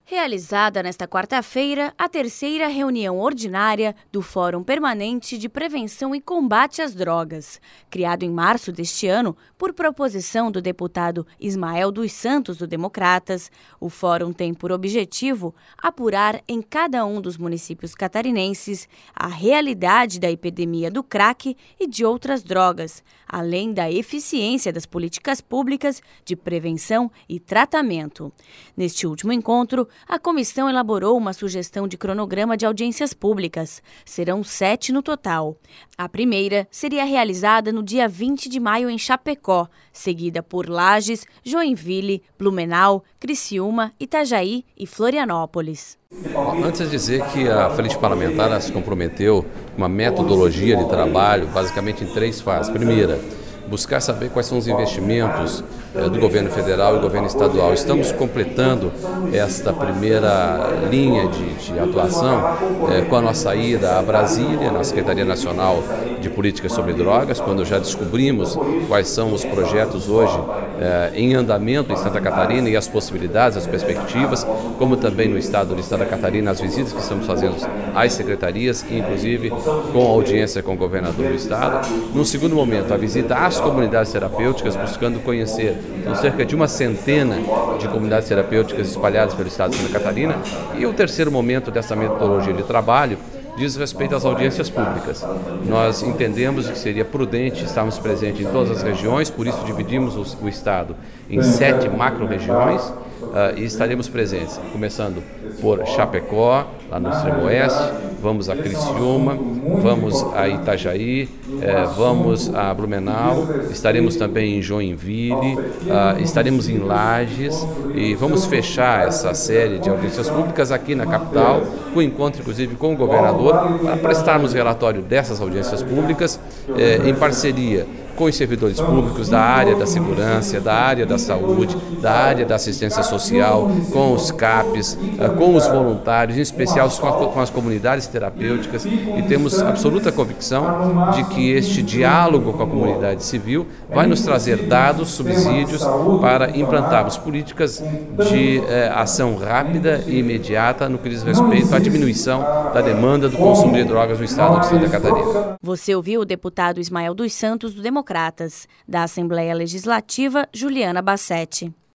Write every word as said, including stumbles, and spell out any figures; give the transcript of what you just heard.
Realizada nesta quarta-feira, a terceira reunião ordinária do Fórum Permanente de Prevenção e Combate às Drogas. Criado em março deste ano por proposição do deputado Ismael dos Santos, do Democratas, o fórum tem por objetivo apurar em cada um dos municípios catarinenses a realidade da epidemia do crack e de outras drogas, além da eficiência das políticas públicas de prevenção e tratamento. Neste último encontro, a comissão elaborou uma sugestão de cronograma de audiências públicas. Serão sete no total. A primeira seria realizada no dia vinte de maio em Chapecó, seguida por Lages, Joinville, Blumenau, Criciúma, Itajaí e Florianópolis. Antes de dizer que a Frente Parlamentar se comprometeu com uma metodologia de trabalho, basicamente em três fases. Primeira, buscar saber quais são os investimentos eh, do governo federal e do governo estadual. Estamos completando esta primeira linha de, de atuação eh, com a nossa ida a Brasília, na Secretaria Nacional de Políticas sobre Drogas, quando já descobrimos quais são os projetos hoje eh, em andamento em Santa Catarina e as possibilidades, as perspectivas, como também no estado de Santa Catarina, as visitas que estamos fazendo às secretarias, inclusive com audiência com o governador do estado. No segundo momento, a visita às comunidades terapêuticas, buscando conhecer então, cerca de uma centena de comunidades terapêuticas espalhadas pelo estado de Santa Catarina. E o terceiro momento dessa metodologia de trabalho diz respeito às audiências públicas. Nós entendemos que seria prudente estarmos presentes em todas as regiões, por isso dividimos o, o estado em sete macro-regiões uh, e estaremos presentes, começando por Chapecó, lá no extremo oeste, vamos a Criciúma, vamos a Itajaí, eh, vamos a Blumenau, estaremos também em Joinville, uh, estaremos em Lages e vamos fechar essa série de audiências públicas aqui na capital, com encontro inclusive com o governador, para prestarmos relatório dessas audiências públicas eh, em parceria com os servidores públicos da área da segurança, da área da saúde, da área da assistência social, com os CAPs, com os voluntários, em especial com as comunidades terapêuticas, e temos absoluta convicção de que este diálogo com a comunidade civil vai nos trazer dados, subsídios para implantarmos políticas de eh, ação rápida e imediata no que diz respeito à diminuição da demanda do consumo de drogas no estado de Santa Catarina. Você ouviu o deputado Ismael dos Santos, do Democratas, da Assembleia Legislativa, Juliana Bassetti.